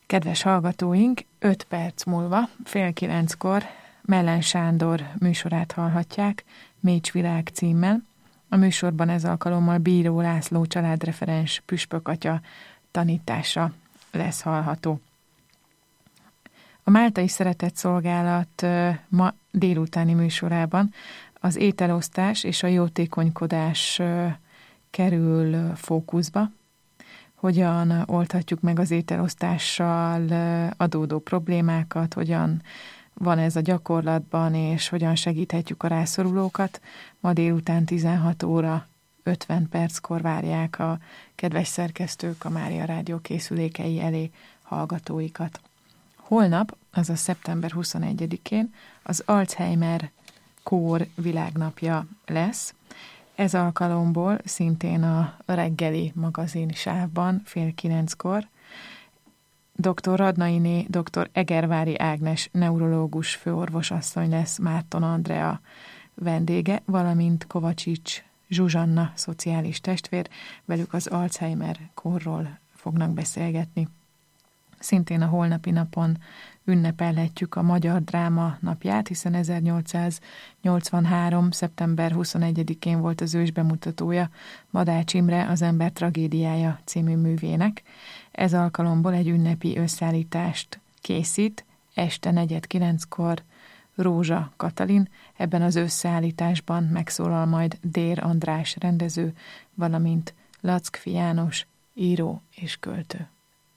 Kedves hallgatóink, 5 perc múlva, 8:30 Mellen Sándor műsorát hallhatják, Mécs Világ címmel. A műsorban ez alkalommal Bíró László családreferens püspökatya tanítása lesz hallható. A Máltai Szeretetszolgálat ma délutáni műsorában az ételosztás és a jótékonykodás kerül fókuszba. Hogyan oldhatjuk meg az ételosztással adódó problémákat, hogyan van ez a gyakorlatban, és hogyan segíthetjük a rászorulókat. Ma délután 16:50 várják a kedves szerkesztők a Mária Rádió készülékei elé hallgatóikat. Holnap, azaz szeptember 21-én az Alzheimer kór világnapja lesz. Ez alkalomból szintén a reggeli magazin sávban 8:30 dr. Radnainé, dr. Egervári Ágnes neurológus főorvosasszony lesz Márton Andrea vendége, valamint Kovacsics Zsuzsanna szociális testvér, velük az Alzheimer kórról fognak beszélgetni. Szintén a holnapi napon ünnepelhetjük a Magyar Dráma napját, hiszen 1883. szeptember 21-én volt az ősbemutatója Madács Imre Az ember tragédiája című művének. Ez alkalomból egy ünnepi összeállítást készít, este 8:45 Rózsa Katalin. Ebben az összeállításban megszólal majd Dér András rendező, valamint Lackfi János író és költő.